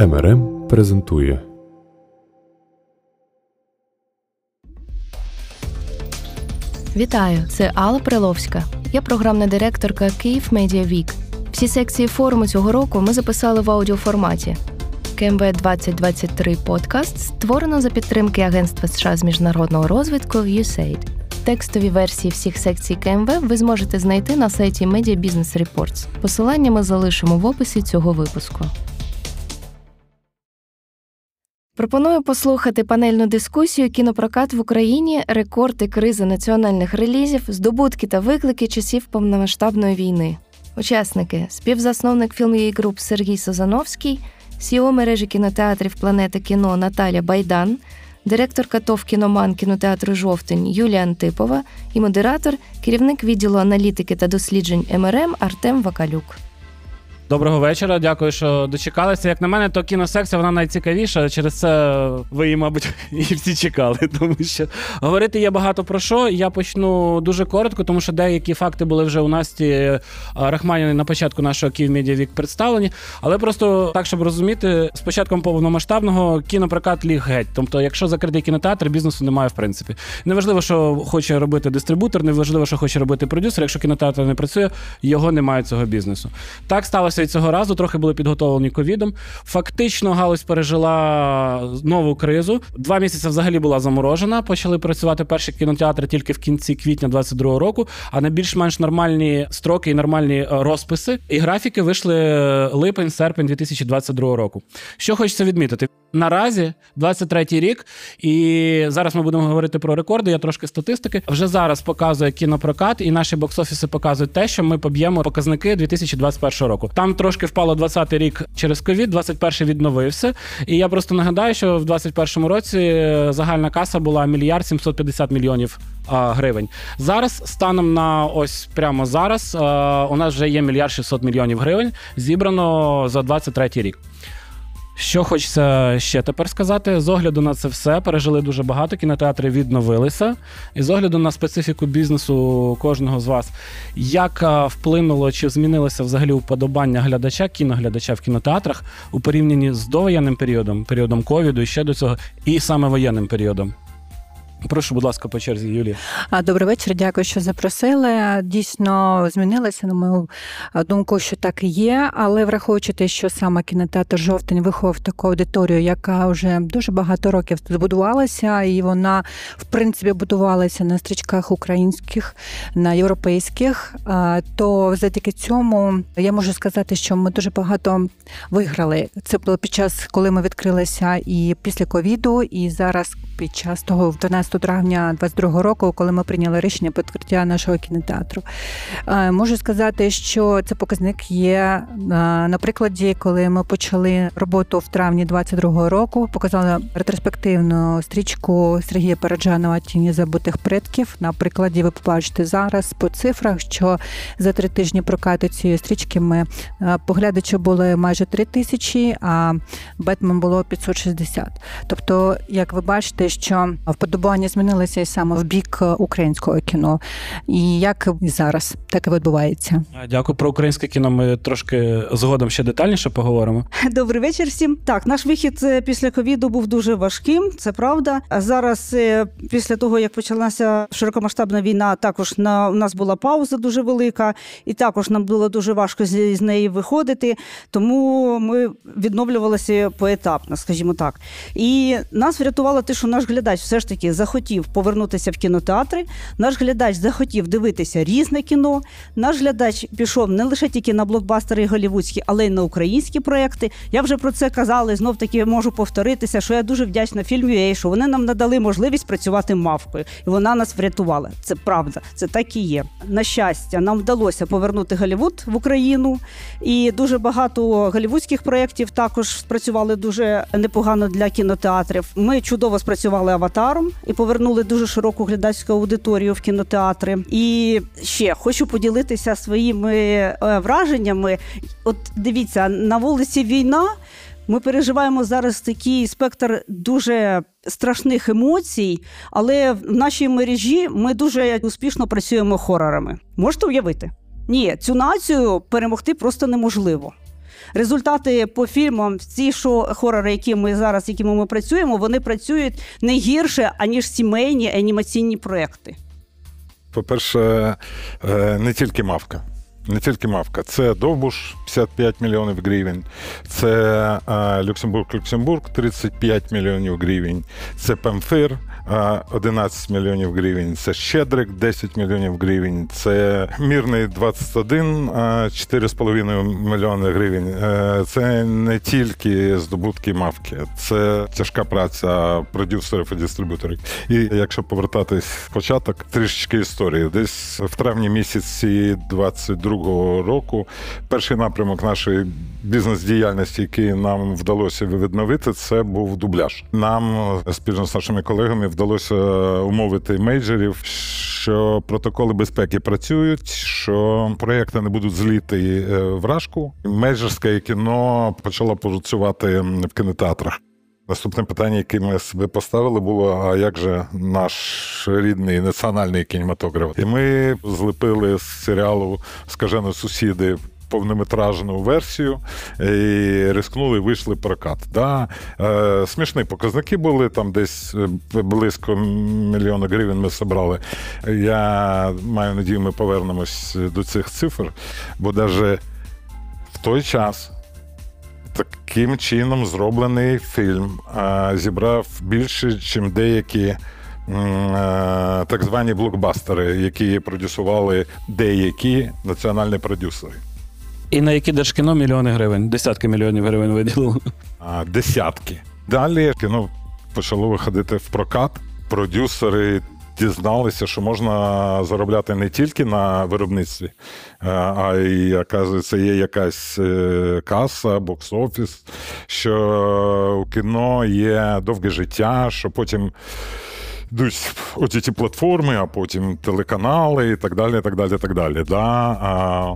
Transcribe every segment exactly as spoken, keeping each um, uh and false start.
ем ер ем презентує. Вітаю, це Алла Приловська. Я програмна директорка Київ Медіа Вік. Всі секції форуму цього року ми записали в аудіоформаті. ка ем ве двадцять двадцять три подкаст створено за підтримки Агентства США з міжнародного розвитку ю ес ей ай ді. Текстові версії всіх секцій ка ем ве ви зможете знайти на сайті Media Business Reports. Посилання ми залишимо в описі цього випуску. Пропоную послухати панельну дискусію «Кінопрокат в Україні. Рекорди, кризи національних релізів, здобутки та виклики часів повномасштабної війни». Учасники – співзасновник Film ю ей Group Сергій Созановський, сі і о мережі кінотеатрів «Планета кіно» Наталя Байдан, директорка ТОВ «Кіноман» кінотеатру «Жовтень» Юлія Антипова і модератор, керівник відділу аналітики та досліджень ем ер ем Артем Вакалюк. Доброго вечора, дякую, що дочекалися. Як на мене, то кіносекція, вона найцікавіша, через це ви її, мабуть, і всі чекали, тому що говорити є багато про що. Я почну дуже коротко, тому що деякі факти були вже у Насті Рахманіній на початку нашого Київ Медіа Вік представлені, але просто так, щоб розуміти, з початком повномасштабного кінопрокат ліг геть. Тобто, якщо закритий кінотеатр, бізнесу немає в принципі. Неважливо, що хоче робити дистрибутор, неважливо, що хоче робити продюсер, якщо кінотеатр не працює, його немає цього бізнесу. Так сталося і цього разу, трохи були підготовлені ковідом. Фактично галузь пережила нову кризу. Два місяці взагалі була заморожена. Почали працювати перші кінотеатри тільки в кінці квітня двадцять другого року, а на більш-менш нормальні строки і нормальні розписи і графіки вийшли липень-серпень дві тисячі двадцять другого року. Що хочеться відмітити? Наразі двадцять третій рік, і зараз ми будемо говорити про рекорди, я трошки статистики. Вже зараз показує кінопрокат, і наші бокс-офіси показують те, що ми поб'ємо показники дві тисячі двадцять першого року. Там трошки впало двадцятий рік через ковід, двадцять перший відновився. І я просто нагадаю, що в двадцять першому році загальна каса була мільярд сімсот п'ятдесят мільйонів а, гривень. Зараз, станом на ось прямо зараз, а, у нас вже є мільярд шістсот мільйонів гривень, зібрано за двадцять третій рік. Що хочеться ще тепер сказати, з огляду на це все, пережили дуже багато, кінотеатри відновилися, і з огляду на специфіку бізнесу кожного з вас, як вплинуло чи змінилося взагалі уподобання глядача, кіноглядача в кінотеатрах у порівнянні з довоєнним періодом, періодом ковіду і ще до цього, і саме воєнним періодом. Прошу, будь ласка, по черзі, Юлія. Добрий вечір, дякую, що запросили. Дійсно, змінилося, на мою думку, що так і є, але враховуючи те, що саме кінотеатр «Жовтень» виховав таку аудиторію, яка вже дуже багато років збудувалася, і вона, в принципі, будувалася на стрічках українських, на європейських, то завдяки цьому я можу сказати, що ми дуже багато виграли. Це було під час, коли ми відкрилися і після ковіду, і зараз під час того, дванадцятого травня двадцять другого року, коли ми прийняли рішення про відкриття нашого кінотеатру. Можу сказати, що це показник є на прикладі, коли ми почали роботу в травні двадцять другого року, показали ретроспективну стрічку Сергія Параджанова «Тіні забутих предків». На прикладі ви побачите зараз по цифрах, що за три тижні прокату цієї стрічки ми поглядачі були майже три тисячі, а «Бетмен» було п'ятсот шістдесят. Тобто, як ви бачите, що вподобання змінилося і саме в бік українського кіно. І як і зараз, так і відбувається. Дякую. Про українське кіно ми трошки згодом ще детальніше поговоримо. Добрий вечір всім. Так, наш вихід після ковіду був дуже важким, це правда. А зараз, після того, як почалася широкомасштабна війна, також на, у нас була пауза дуже велика, і також нам було дуже важко з, з неї виходити, тому ми відновлювалися поетапно, скажімо так. І нас врятувало те, що наш глядач все ж таки захотів повернутися в кінотеатри, наш глядач захотів дивитися різне кіно, наш глядач пішов не лише тільки на блокбастери голлівудські, але й на українські проекти. Я вже про це казала і знов-таки можу повторитися, що я дуже вдячна Film ю ей, що вони нам надали можливість працювати мавкою, і вона нас врятувала. Це правда, це так і є. На щастя, нам вдалося повернути Голлівуд в Україну, і дуже багато голлівудських проєктів також спрацювали дуже непогано для кінотеатрів. Ми чудово спрацювали «Аватаром» і повернули дуже широку глядацьку аудиторію в кінотеатри. І ще хочу поділитися своїми враженнями. От дивіться, на вулиці війна, ми переживаємо зараз такий спектр дуже страшних емоцій, але в нашій мережі ми дуже успішно працюємо хорорами. Можете уявити? Ні, цю націю перемогти просто неможливо. результати по фільмам, ці що хорори, які ми зараз, якими ми працюємо, вони працюють не гірше, аніж сімейні анімаційні проекти. По-перше, не тільки «Мавка». Не тільки «Мавка». Це «Довбуш» п'ятдесят п'ять мільйонів гривень, це «Люксембург-Люксембург» тридцять п'ять мільйонів гривень, це «Памфир» одинадцять мільйонів гривень, це «Щедрик» десять мільйонів гривень, це «Мирний» двадцять один, чотири з половиною мільйони гривень. Це не тільки здобутки «Мавки», це тяжка праця продюсерів і дистриб'юторів. І якщо повертатись в початок, трішечки історії. Десь в травні місяці двадцять другого року перший напрямок нашої бізнес-діяльності, який нам вдалося відновити, це був дубляж. Нам спільно з нашими колегами вдалося умовити мейджорів, що протоколи безпеки працюють, що проєкти не будуть зліти в рашку. Мейджорське кіно почало працювати в кінотеатрах. Наступне питання, яке ми себе поставили, було, а як же наш рідний національний кінематограф? І ми зліпили з серіалу «Скажені сусіди» повнометражну версію і рискнули, вийшли прокат. Да? Е, смішні показники були, там десь близько мільйона гривень ми зібрали. Я маю надію, ми повернемось до цих цифр, бо навіть в той час таким чином зроблений фільм а, зібрав більше, ніж деякі а, так звані блокбастери, які продюсували деякі національні продюсери. І на які Держкіно мільйони гривень, десятки мільйонів гривень виділило? А, десятки. Далі кіно почало виходити в прокат. Продюсери дізналися, що можна заробляти не тільки на виробництві, а й, оказується, є якась каса, бокс-офіс, що у кіно є довге життя, що потім йдуть оці ті платформи, а потім телеканали і так далі, і так далі, і так далі. Да? А,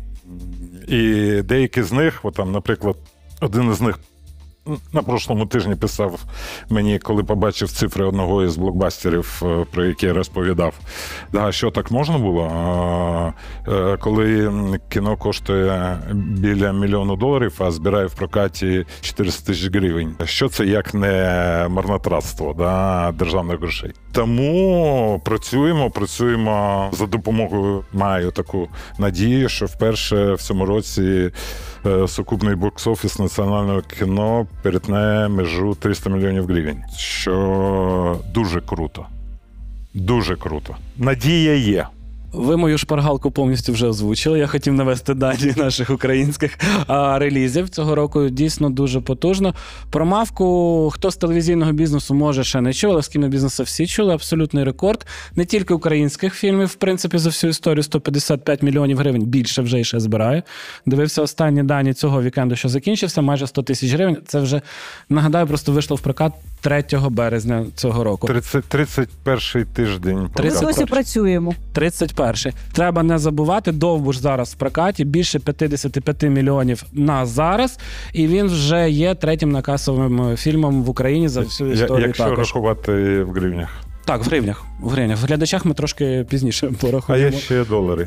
і деякі з них, от там, наприклад, один із них на прошлому тижні писав мені, коли побачив цифри одного із блокбастерів, про які я розповідав, да, що так можна було, коли кіно коштує біля мільйону доларів, а збирає в прокаті чотириста тисяч гривень. Що це як не марнотратство, да, державних грошей? Тому працюємо, працюємо за допомогою, маю таку надію, що вперше в цьому році сукупний бокс-офіс національного кіно перетне межу триста мільйонів гривень, що дуже круто. Дуже круто. Надія є. Ви мою шпаргалку повністю вже озвучили. Я хотів навести дані наших українських а, релізів цього року. Дійсно дуже потужно. Про «Мавку» хто з телевізійного бізнесу може ще не чув, але з кінобізнесу всі чули. Абсолютний рекорд. Не тільки українських фільмів, в принципі, за всю історію сто п'ятдесят п'ять мільйонів гривень. Більше вже і ще збирає. Дивився останні дані цього вікенду, що закінчився. Майже сто тисяч гривень. Це вже, нагадаю, просто вийшло в прокат третього березня цього року. тридцять, тридцять перший тиждень. Ми досі працюємо. тридцять перший. Треба не забувати, «Довбуш» зараз в прокаті, більше п'ятдесят п'ять мільйонів на зараз, і він вже є третім накасовим фільмом в Україні за всю історію. Якщо також. рахувати в гривнях. Так, в гривнях. В гривнях. В глядачах ми трошки пізніше порахуємо. А є ще долари.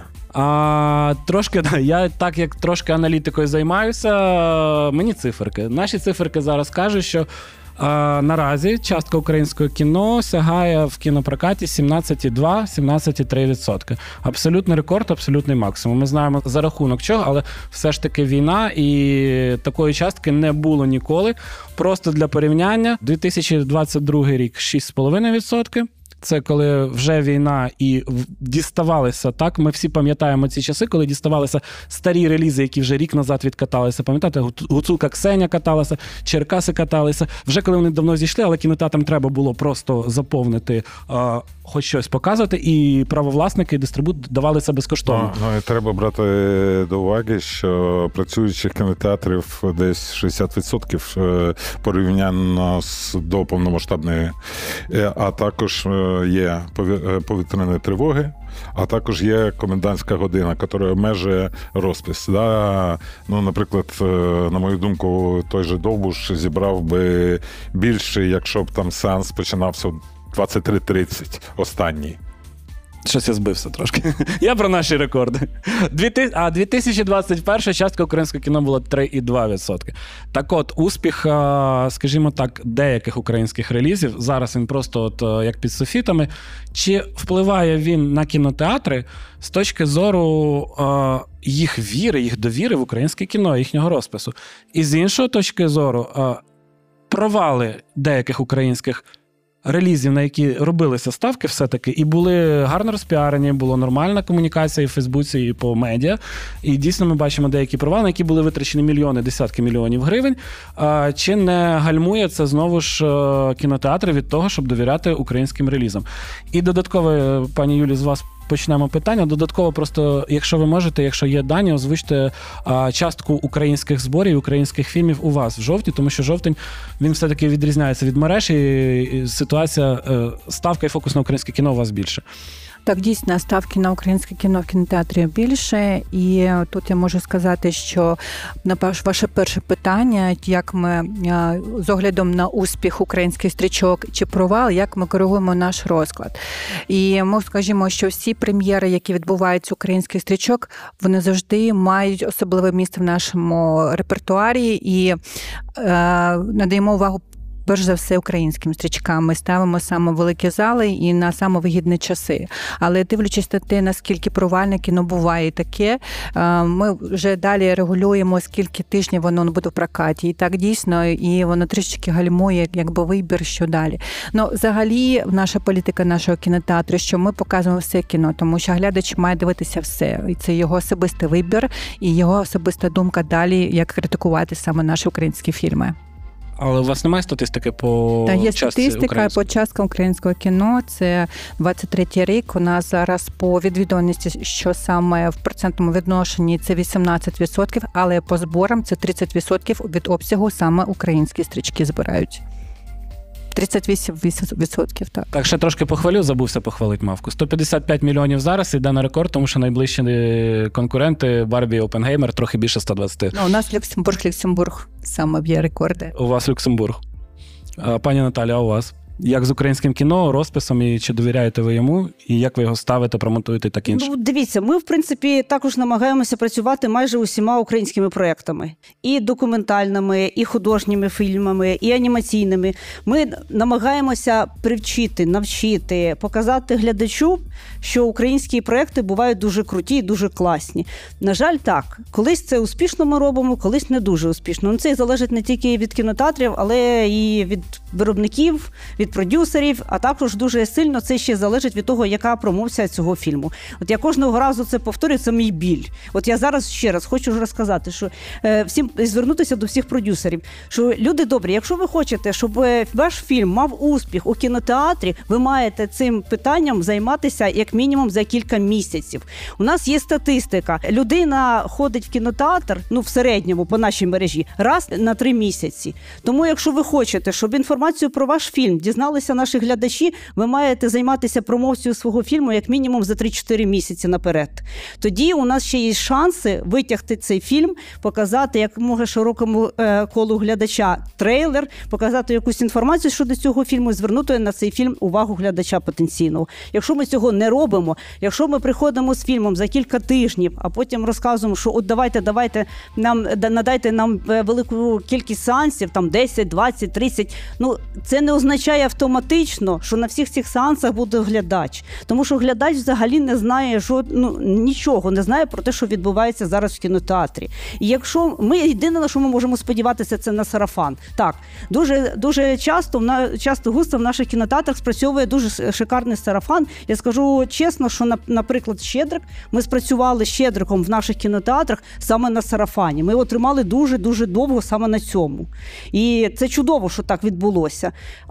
А, трошки, да, я так як трошки аналітикою займаюся, мені циферки. Наші циферки зараз кажуть, що А, наразі частка українського кіно сягає в кінопрокаті сімнадцять цілих два - сімнадцять цілих три відсотки. Абсолютний рекорд, абсолютний максимум. Ми знаємо за рахунок чого, але все ж таки війна, і такої частки не було ніколи. Просто для порівняння, дві тисячі двадцять другий рік шість цілих п'ять десятих відсотка. Це коли вже війна і діставалися, так, ми всі пам'ятаємо ці часи, коли діставалися старі релізи, які вже рік назад відкаталися. Пам'ятаєте, Гуцулка Ксеня каталася, Черкаси каталися. Вже коли вони давно зійшли, але кінотеатрам треба було просто заповнити, а, хоч щось показувати, і правовласники, і дистрибут давали це безкоштовно. Ну, ну і треба брати до уваги, що працюючих кінотеатрів десь шістдесят відсотків порівняно з до повномасштабної, а також є повітряні тривоги, а також є комендантська година, яка обмежує розпис. Да? Ну, наприклад, на мою думку, той же «Довбуш» зібрав би більше, якщо б там сеанс починався в двадцять три тридцять, останній. Щось я збився трошки. Я про наші рекорди. А дві тисячі двадцять перший частка українського кіно була три цілих два відсотки. Так от, успіх, скажімо так, деяких українських релізів, зараз він просто от як під софітами, чи впливає він на кінотеатри з точки зору їх віри, їх довіри в українське кіно, їхнього розпису. І з іншої точки зору, провали деяких українських релізів, на які робилися ставки все-таки, і були гарно розпіарені, була нормальна комунікація і в Фейсбуці, і по медіа. І дійсно ми бачимо деякі провали, на які були витрачені мільйони, десятки мільйонів гривень. А, чи не гальмує це знову ж кінотеатри від того, щоб довіряти українським релізам? І додатково, пані Юлі, з вас почнемо питання. Додатково просто, якщо ви можете, якщо є дані, озвучте а, частку українських зборів, українських фільмів у вас в жовтні, тому що жовтень, він все-таки відрізняється від мереж, і, і ситуація, е, ставка і фокус на українське кіно у вас більше. Так, дійсно, ставки на українське кіно в кінотеатрі більше. І тут я можу сказати, що на ваше перше питання, як ми з оглядом на успіх українських стрічок чи провал, як ми коригуємо наш розклад. І ми скажімо, що всі прем'єри, які відбуваються українських стрічок, вони завжди мають особливе місце в нашому репертуарі і е, надаємо увагу перш за все українським стрічкам. Ми ставимо саме великі зали і на саме вигідні часи. Але дивлячись на те, наскільки провальне кіно буває таке, ми вже далі регулюємо, скільки тижнів воно буде в прокаті. І так дійсно, і воно трішки гальмує, якби вибір, що далі. Ну, взагалі, наша політика нашого кінотеатру, що ми показуємо все кіно, тому що глядач має дивитися все. І це його особистий вибір, і його особиста думка далі, як критикувати саме наші українські фільми. Але у вас немає статистики по Та є частці статистика по часткам українського кіно. Це двадцять третій рік. У нас зараз по відвідуваності, що саме в процентному відношенні, це вісімнадцять відсотків, але по зборам це тридцять відсотків від обсягу саме українські стрічки збирають. тридцять вісім відсотків, так. Так, ще трошки похвалю, забувся похвалити мавку. сто п'ятдесят п'ять мільйонів зараз йде на рекорд, тому що найближчі конкуренти Барбі і Опенгеймер трохи більше ста двадцять. Ну, у нас Люксембург, Люксембург саме б'є рекорди. У вас Люксембург. Пані Наталя, а у вас? Як з українським кіно, розписом, і чи довіряєте ви йому, і як ви його ставите, промотуєте і так інше? Ну, дивіться, ми, в принципі, також намагаємося працювати майже усіма українськими проєктами. І документальними, і художніми фільмами, і анімаційними. Ми намагаємося привчити, навчити, показати глядачу, що українські проєкти бувають дуже круті і дуже класні. На жаль, так. Колись це успішно ми робимо, колись не дуже успішно. Ну, це залежить не тільки від кінотеатрів, але і від виробників, від продюсерів, а також дуже сильно це ще залежить від того, яка промоція цього фільму. От я кожного разу це повторюю, це мій біль. От я зараз ще раз хочу розказати, що е, всім звернутися до всіх продюсерів, що люди добрі, якщо ви хочете, щоб ваш фільм мав успіх у кінотеатрі, ви маєте цим питанням займатися як мінімум за кілька місяців. У нас є статистика. Людина ходить в кінотеатр, ну в середньому по нашій мережі, раз на три місяці. Тому якщо ви хочете, щоб інформацію про ваш фільм дізналися наші глядачі, ви маєте займатися промоцією свого фільму як мінімум за три-чотири місяці наперед. Тоді у нас ще є шанси витягти цей фільм, показати якомога широкому е, колу глядача трейлер, показати якусь інформацію щодо цього фільму і звернути на цей фільм увагу глядача потенційного. Якщо ми цього не робимо, якщо ми приходимо з фільмом за кілька тижнів, а потім розказуємо, що от давайте, давайте нам, надайте нам велику кількість сеансів, там десять, двадцять, тридцять, ну це не означає автоматично, що на всіх цих сеансах буде глядач. Тому що глядач взагалі не знає жод... ну, нічого, не знає про те, що відбувається зараз в кінотеатрі. І якщо ми, єдине, на що ми можемо сподіватися, це на сарафан. Так, дуже, дуже часто, часто густо в наших кінотеатрах спрацьовує дуже шикарний сарафан. Я скажу чесно, що, наприклад, «Щедрик», ми спрацювали з «Щедриком» в наших кінотеатрах саме на сарафані. Ми отримали дуже-дуже довго саме на цьому. І це чудово, що так відбулося.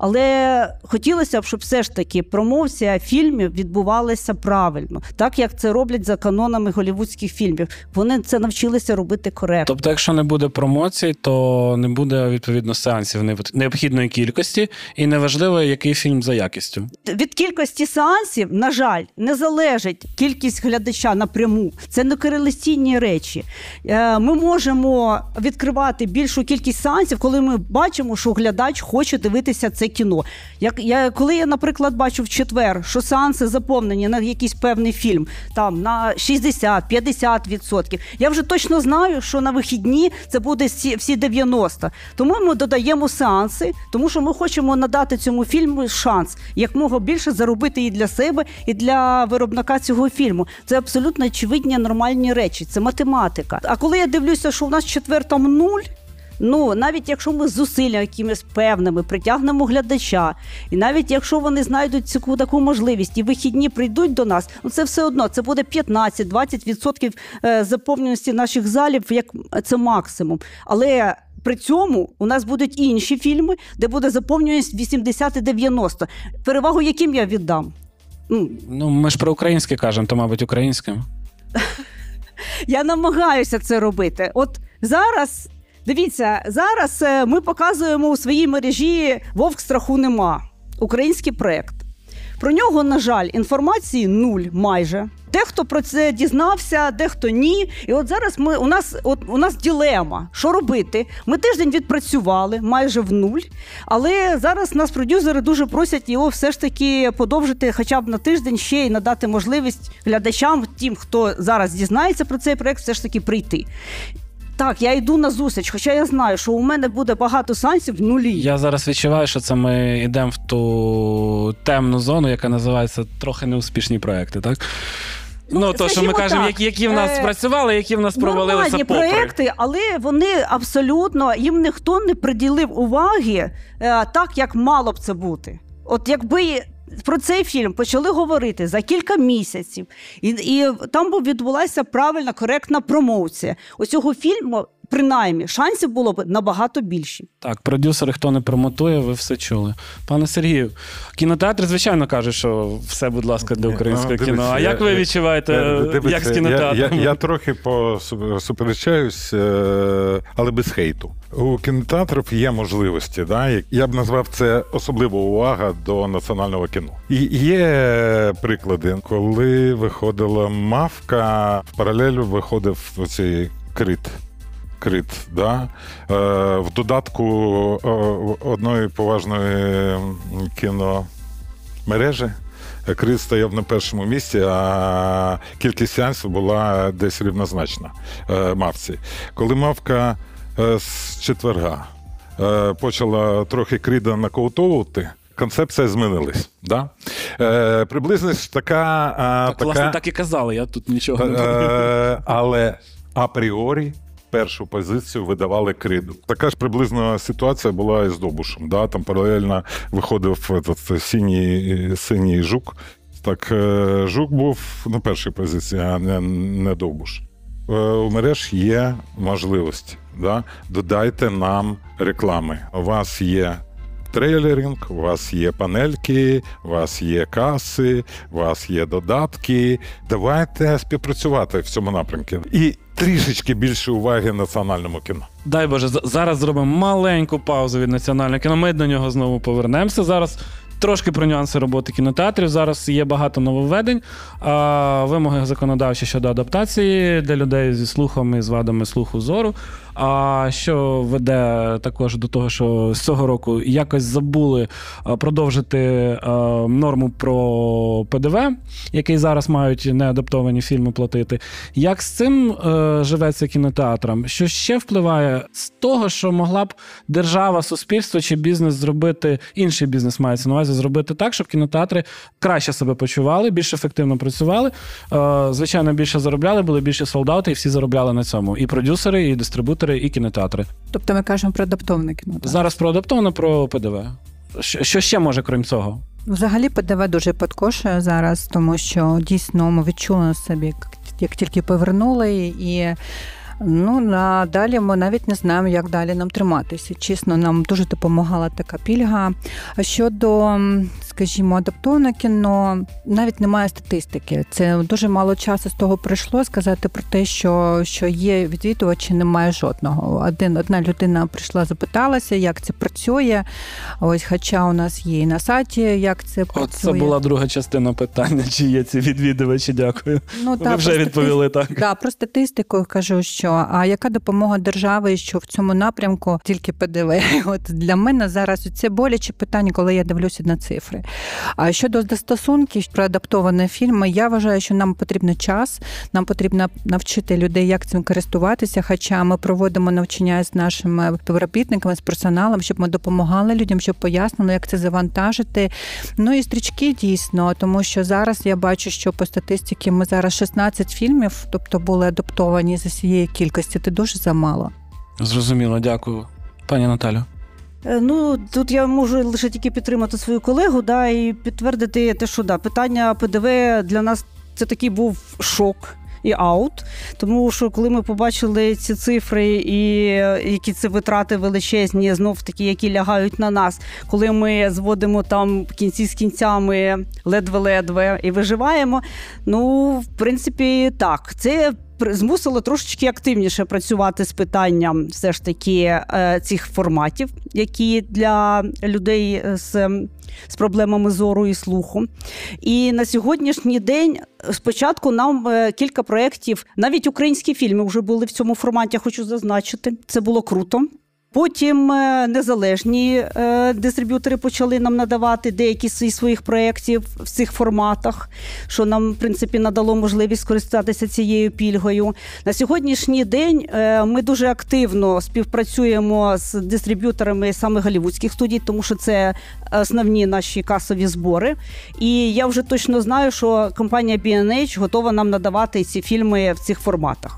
Але хотілося б, щоб все ж таки промоція фільмів відбувалася правильно, так як це роблять за канонами голлівудських фільмів. Вони це навчилися робити коректно. Тобто, якщо не буде промоцій, то не буде, відповідно, сеансів необхідної кількості, і неважливо, який фільм за якістю. Від кількості сеансів, на жаль, не залежить кількість глядача напряму. Це не кореляційні речі. Ми можемо відкривати більшу кількість сеансів, коли ми бачимо, що глядач хоче дивитися це кіно. Як я коли я, наприклад, бачу в четвер, що сеанси заповнені на якийсь певний фільм, там на шістдесят-п'ятдесят відсотків, я вже точно знаю, що на вихідні це буде всі, всі дев'яносто. Тому ми додаємо сеанси, тому що ми хочемо надати цьому фільму шанс, якмога більше заробити і для себе, і для виробника цього фільму. Це абсолютно очевидні нормальні речі, це математика. А коли я дивлюся, що у нас четвер там нуль, ну, навіть якщо ми з зусиллями якимись певними притягнемо глядача, і навіть якщо вони знайдуть цю таку можливість і вихідні прийдуть до нас, ну це все одно, це буде п'ятнадцять-двадцять відсотків заповненості наших залів, як це максимум. Але при цьому у нас будуть інші фільми, де буде заповненість вісімдесят-дев'яносто. Перевагу яким я віддам? Ну, ну ми ж про українське кажемо, то, мабуть, українським. Я намагаюся це робити. От зараз... Дивіться, зараз ми показуємо у своїй мережі «Вовк страху нема» – український проєкт. Про нього, на жаль, інформації нуль майже. Дехто про це дізнався, дехто ні. І от зараз ми, у нас, от, у нас дилема, що робити. Ми тиждень відпрацювали майже в нуль, але зараз нас продюсери дуже просять його все ж таки подовжити хоча б на тиждень ще і надати можливість глядачам, тим, хто зараз дізнається про цей проєкт, все ж таки прийти. Так, я йду на зустріч, хоча я знаю, що у мене буде багато сеансів в нулі. Я зараз відчуваю, що це ми йдемо в ту темну зону, яка називається трохи неуспішні проекти, так? Ну, ну то, що ми кажемо, які, які в нас е... працювали, які в нас провалилися попри. Нормальні проекти, але вони абсолютно, їм ніхто не приділив уваги е, так, як мало б це бути. От якби... Про цей фільм почали говорити за кілька місяців, і, і там відбулася правильна, коректна промоція. У цього фільму, принаймні, шансів було б набагато більші. Так, продюсери, хто не промотує, ви все чули. Пане Сергію, кінотеатр, звичайно, каже, що все, будь ласка, для українського ну, кіно. А я, як ви відчуваєте, я, дивіться, як з кінотеатром? Я, я, я трохи посуперечаюсь, але без хейту. У кінотеатрів є можливості, да? Я б назвав це особлива увага до національного кіно. І є приклади, коли виходила «Мавка», в паралелю виходив оцей «Крит». Крит, да? В додатку одної поважної кіномережі Крит стояв на першому місці, а кількість сеансів була десь рівнозначна «Мавці». Коли «Мавка» з четверга почала трохи Крида нокаутовувати, концепція змінилась. Да? Е, приблизно така... Так, така, власне, так і казали, я тут нічого не е, але апріорі першу позицію видавали Криду. Така ж приблизно ситуація була і з Довбушем. Да? Там паралельно виходив этот, синій, синій Жук. Так, Жук був на першій позиції, а не, не Довбуш. У мереж є можливості. Да? Додайте нам реклами. У вас є трейлеринг, у вас є панельки, у вас є каси, у вас є додатки. Давайте співпрацювати в цьому напрямку. І трішечки більше уваги національному кіно. Дай Боже, зараз зробимо маленьку паузу від національного кіно. Ми до нього знову повернемося. Зараз трошки про нюанси роботи кінотеатрів. Зараз є багато нововведень, вимоги законодавчі щодо адаптації для людей зі слухом і з вадами слуху, зору. А що веде також до того, що з цього року якось забули продовжити норму про Пе Де Ве, який зараз мають неадаптовані фільми платити. Як з цим живеться кінотеатрам? Що ще впливає з того, що могла б держава, суспільство чи бізнес зробити, інший бізнес мається на увазі, зробити так, щоб кінотеатри краще себе почували, більш ефективно працювали, звичайно, більше заробляли, були більше солдати, і всі заробляли на цьому. І продюсери, і дистрибутори, і кінотеатри. Тобто ми кажемо про адаптоване кіно. Так? Зараз про адаптоване, про Пе Де Ве. Що ще може, крім цього? Взагалі Пе Де Ве дуже підкошує зараз, тому що дійсно ми відчули на собі, як тільки повернули, і ну, а далі ми навіть не знаємо, як далі нам триматися. Чесно, нам дуже допомагала така пільга. А щодо, скажімо, адаптованого кіно, навіть немає статистики. Це дуже мало часу з того прийшло сказати про те, що, що є відвідувачі, немає жодного. Один, одна людина прийшла, запиталася, як це працює. Ось, хоча у нас є і на сайті, як це працює. От це була друга частина питання, чи є ці відвідувачі, дякую. Ну, Ви вже відповіли так. Так, да, про статистику кажу, що що, а яка допомога держави, що в цьому напрямку тільки ПДВ? От для мене зараз це боляче питання, коли я дивлюся на цифри. А щодо застосунків про адаптовані фільми, я вважаю, що нам потрібен час, нам потрібно навчити людей, як цим користуватися, хоча ми проводимо навчання з нашими співробітниками, з персоналом, щоб ми допомагали людям, щоб пояснили, як це завантажити. Ну і стрічки дійсно, тому що зараз я бачу, що по статистиці ми зараз шістнадцять фільмів, тобто були адаптовані з цієї кількості. Це дуже замало. Зрозуміло, дякую. Пані Наталю. Ну, тут я можу лише тільки підтримати свою колегу, да, і підтвердити те, що да, питання ПДВ для нас це такий був шок і аут, тому що коли ми побачили ці цифри і які це витрати величезні, знов таки, які лягають на нас, коли ми зводимо там кінці з кінцями ледве-ледве і виживаємо, ну, в принципі, так, це змусило трошечки активніше працювати з питанням все ж таки цих форматів, які для людей з, з проблемами зору і слуху. І на сьогоднішній день спочатку нам кілька проєктів, навіть українські фільми вже були в цьому форматі, я хочу зазначити. Це було круто. Потім незалежні дистриб'ютори почали нам надавати деякі зі своїх проєктів в цих форматах, що нам, в принципі, надало можливість скористатися цією пільгою. На сьогоднішній день ми дуже активно співпрацюємо з дистриб'юторами саме голлівудських студій, тому що це основні наші касові збори. І я вже точно знаю, що компанія бі енд ейч готова нам надавати ці фільми в цих форматах.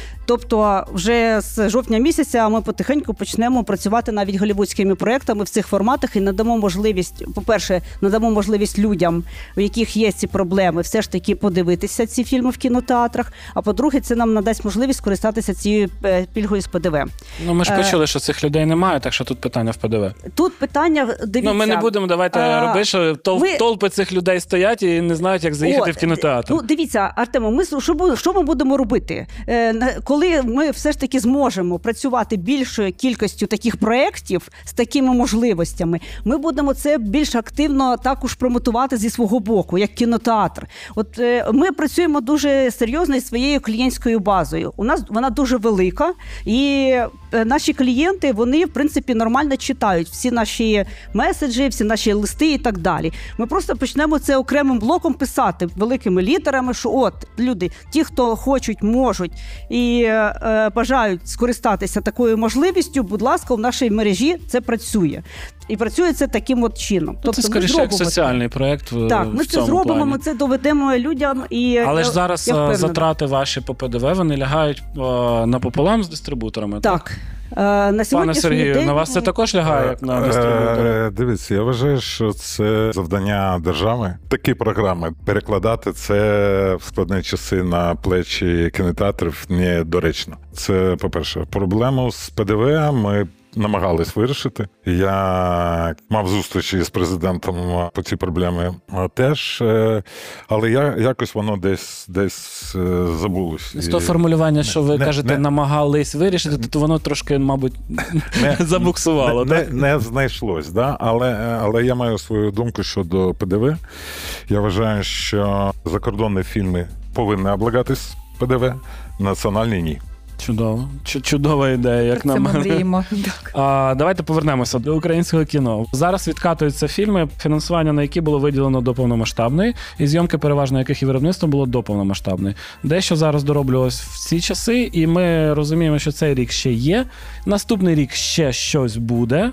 Тобто вже з жовтня місяця ми потихеньку почнемо працювати навіть голлівудськими проєктами в цих форматах і надамо можливість, по-перше, надамо можливість людям, у яких є ці проблеми, все ж таки подивитися ці фільми в кінотеатрах, а по-друге, це нам надасть можливість скористатися цією пільгою з ПДВ. Ну, ми ж почули, що цих людей немає, так що тут питання в ПДВ. Тут питання, дивіться... Ну, ми не будемо, давайте а, робити, що тол- ми... толпи цих людей стоять і не знають, як заїхати О, в кінотеатр. Ну, дивіться, Артемо, ми, що, що ми будемо робити? Коли Коли ми все ж таки зможемо працювати більшою кількістю таких проєктів з такими можливостями, ми будемо це більш активно також промотувати зі свого боку, як кінотеатр. От е, ми працюємо дуже серйозно із своєю клієнтською базою. У нас вона дуже велика, і е, наші клієнти, вони, в принципі, нормально читають всі наші меседжі, всі наші листи і так далі. Ми просто почнемо це окремим блоком писати, великими літерами, що от, люди, ті, хто хочуть, можуть і бажають скористатися такою можливістю, будь ласка, в нашій мережі це працює. І працює це таким от чином. Ну, це, скоріше, як соціальний проєкт в, так, ми в цьому це зробимо, плані. Ми це доведемо людям. І Але ж зараз затрати ваші по ПДВ, вони лягають напополам з дистрибуторами. Так. так? На Пане Сергію, день... на вас це також лягає, як на дистрибутора? Дивіться, я вважаю, що це завдання держави. Такі програми перекладати це в складні часи на плечі кінотеатрів недоречно. Це, по-перше, проблему з ПДВ ми намагались вирішити. Я мав зустрічі з президентом по цій проблемі теж, але я, якось воно десь, десь забулось. З того формулювання, що ви не, кажете, не, намагались вирішити, то воно трошки, мабуть, не, забуксувало. Не, не, не знайшлось, да? але, але я маю свою думку щодо ПДВ. Я вважаю, що закордонні фільми повинні облагатись ПДВ, національні – ні. Чудово. Чудова ідея, як на мене. А, давайте повернемося до українського кіно. Зараз відкатуються фільми, фінансування на які було виділено до повномасштабної, і зйомки, переважно яких і виробництво було до повномасштабної. Дещо зараз дороблювалось в ці часи, і ми розуміємо, що цей рік ще є. Наступний рік ще щось буде.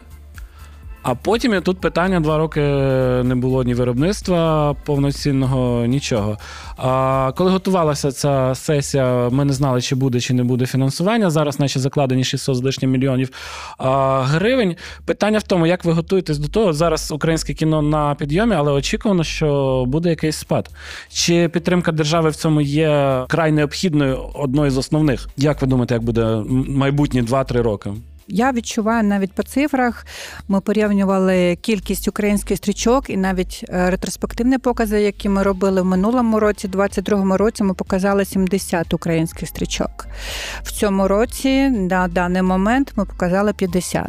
А потім і тут питання, два роки не було ні виробництва повноцінного, нічого. А коли готувалася ця сесія, ми не знали, чи буде, чи не буде фінансування. Зараз наче закладені шістсот з лишнім мільйонів а, гривень. Питання в тому, як ви готуєтесь до того. Зараз українське кіно на підйомі, але очікувано, що буде якийсь спад. Чи підтримка держави в цьому є край необхідною, одною з основних? Як ви думаєте, як буде майбутні два-три роки? Я відчуваю навіть по цифрах, ми порівнювали кількість українських стрічок і навіть ретроспективні покази, які ми робили в минулому році, двадцять другому році ми показали сімдесят українських стрічок. В цьому році, на даний момент, ми показали п'ятдесят.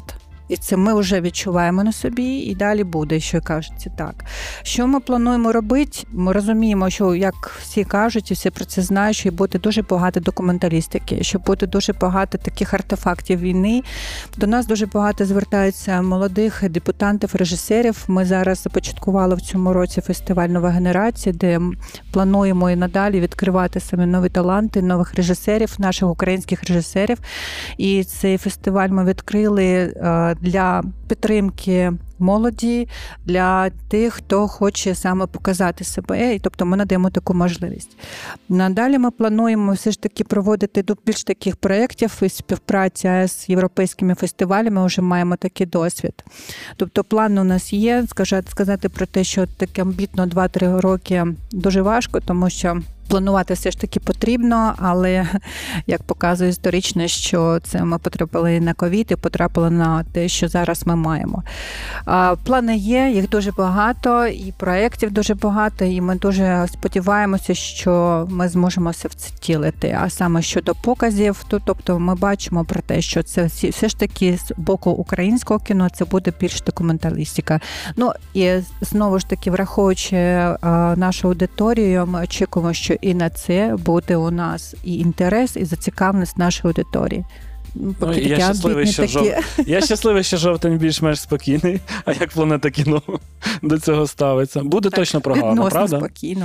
І це ми вже відчуваємо на собі, і далі буде, що кажеться так. Що ми плануємо робити? Ми розуміємо, що, як всі кажуть, і всі про це знають, що буде дуже багато документалістики, що буде дуже багато таких артефактів війни. До нас дуже багато звертаються молодих дебютантів, режисерів. Ми зараз започаткували в цьому році фестиваль «Нова генерація», де плануємо і надалі відкривати саме нові таланти, нових режисерів, наших українських режисерів. І цей фестиваль ми відкрили для підтримки молоді, для тих, хто хоче саме показати себе, і тобто ми надаємо таку можливість. Надалі ми плануємо все ж таки проводити більш таких проєктів і співпраця з європейськими фестивалями, вже маємо такий досвід. Тобто план у нас є, сказати про те, що таке амбітно два-три роки дуже важко, тому що планувати все ж таки потрібно, але, як показує історично, що це ми потрапили на ковід і потрапили на те, що зараз ми маємо. Плани є, їх дуже багато, і проєктів дуже багато, і ми дуже сподіваємося, що ми зможемо все втілити. А саме щодо показів, то, тобто ми бачимо про те, що це все ж таки з боку українського кіно це буде більш документалістика. Ну, і знову ж таки, враховуючи нашу аудиторію, ми очікуємо, що і на це буде у нас і інтерес, і зацікавленість нашої аудиторії. Ну, я, щасливий, що жов... я щасливий, що жовтень більш-менш спокійний, а як Планета кіно до цього ставиться. Буде так, точно програма, правда? Спокійно.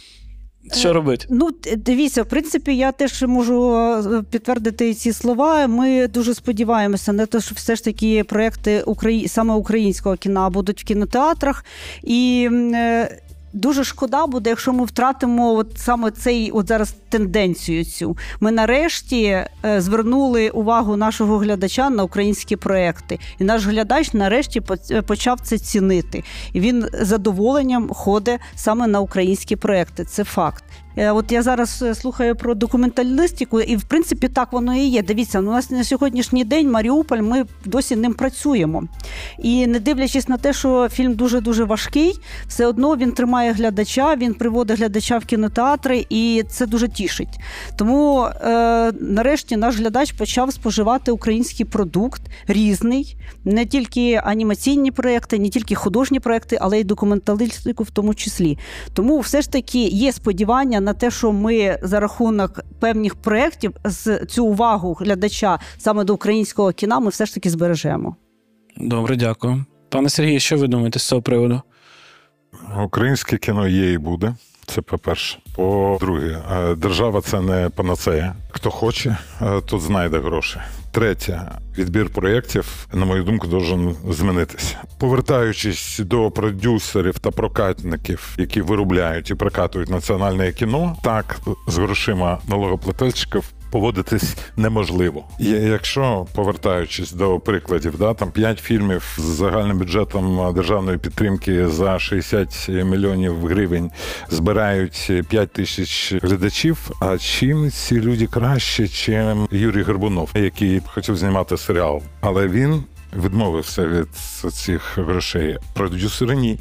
Що робити? Ну, дивіться, в принципі, я теж можу підтвердити ці слова. Ми дуже сподіваємося на те, що все ж таки проєкти Украї... саме українського кіно будуть в кінотеатрах. І дуже шкода буде, якщо ми втратимо от саме цей от зараз тенденцію цю. Ми нарешті е, звернули увагу нашого глядача на українські проекти. І наш глядач нарешті почав це цінити. І він з задоволенням ходить саме на українські проекти. Це факт. От я зараз слухаю про документалістику, і в принципі так воно і є. Дивіться, у нас на сьогоднішній день Маріуполь, ми досі ним працюємо. І не дивлячись на те, що фільм дуже-дуже важкий, все одно він тримає глядача, він приводить глядача в кінотеатри, і це дуже тішить. Тому е, нарешті наш глядач почав споживати український продукт, різний, не тільки анімаційні проекти, не тільки художні проекти, але й документалістику в тому числі. Тому все ж таки є сподівання на те, що ми за рахунок певних проєктів з цю увагу глядача саме до українського кіна ми все ж таки збережемо. Добре, дякую. Пане Сергію, що ви думаєте з цього приводу? Українське кіно є і буде. Це по-перше. По-друге, держава – це не панацея. Хто хоче, тот знайде гроші. Третє, відбір проєктів, на мою думку, должен змінитися. Повертаючись до продюсерів та прокатників, які виробляють і прокатують національне кіно, так, з грошима налогоплательщиків поводитись неможливо. І якщо, повертаючись до прикладів, да, там п'ять фільмів з загальним бюджетом державної підтримки за шістдесят мільйонів гривень збирають п'ять тисяч глядачів, а чим ці люди краще, чим Юрій Горбунов, який хотів знімати серіал. Але він відмовився від цих грошей. Продюсери ні.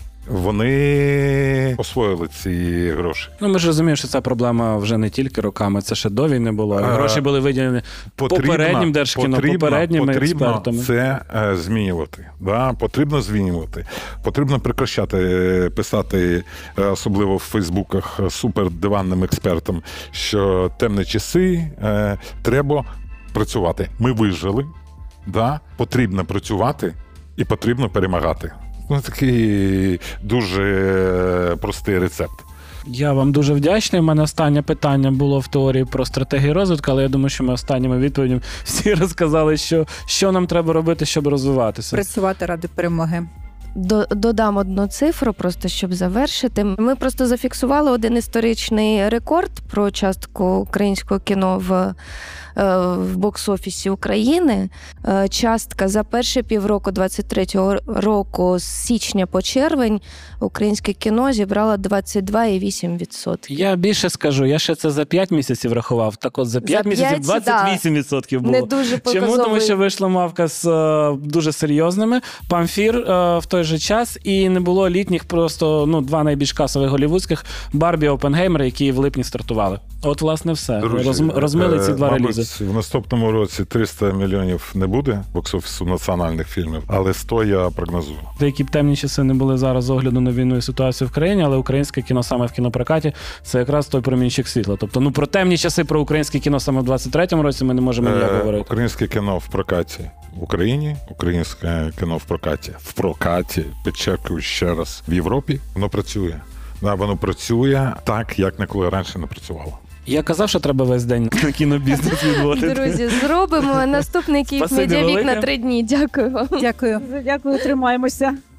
Вони освоїли ці гроші. Ну, ми ж розуміємо, що ця проблема вже не тільки роками, це ще до війни було. Гроші були виділені потрібно, попереднім Держкіно, потрібно, попередніми потрібно експертами. Це е, змінювати. Да? Потрібно змінювати. Потрібно прекращати писати, особливо в Фейсбуках, супердиванним експертам, що темні часи, е, треба працювати. Ми вижили, да? Потрібно працювати і потрібно перемагати. Ну, такий дуже простий рецепт. Я вам дуже вдячний. У мене останнє питання було в теорії про стратегію розвитку, але я думаю, що ми останніми відповідями всі розказали, що, що нам треба робити, щоб розвиватися. Працювати ради перемоги. Додам одну цифру, просто щоб завершити. Ми просто зафіксували один історичний рекорд про частку українського кіно в, в бокс-офісі України. Частка за перше півроку двадцять третього року з січня по червень українське кіно зібрало двадцять два цілих вісім десятих відсотка. Я більше скажу, я ще це за п'ять місяців рахував. Так от за п'ять місяців двадцять вісім відсотків було. Не дуже показовий. Чому? Тому що вийшла мавка з дуже серйозними. Памфір в той же час, і не було літніх просто, ну, два найбільш касових голівудських Барбі, Опенгеймер, які в липні стартували. От, власне, все. Друзі, Роз, розмили ці два мабуть, релізи. В наступному році триста мільйонів не буде бокс-офісу національних фільмів, але сто я прогнозую. Які б темні часи не були зараз з огляду на війну і ситуацію в країні, але українське кіно саме в кінопрокаті – це якраз той промінчик світла. Тобто, ну, про темні часи, про українське кіно саме в двадцять третьому році ми не можемо ніяк Е, говорити. Українське кіно в прокаті в Україні, українське кіно в прокаті в прокаті, підчеркую ще раз, в Європі воно працює. Да, воно працює так, як ніколи раніше не працювало. Я казав, що треба весь день на кінобізнес відводити. Друзі, зробимо наступний Київ Спасибі Медіавік велике. на три дні. Дякую вам. Дякую. Дякую, тримаємося.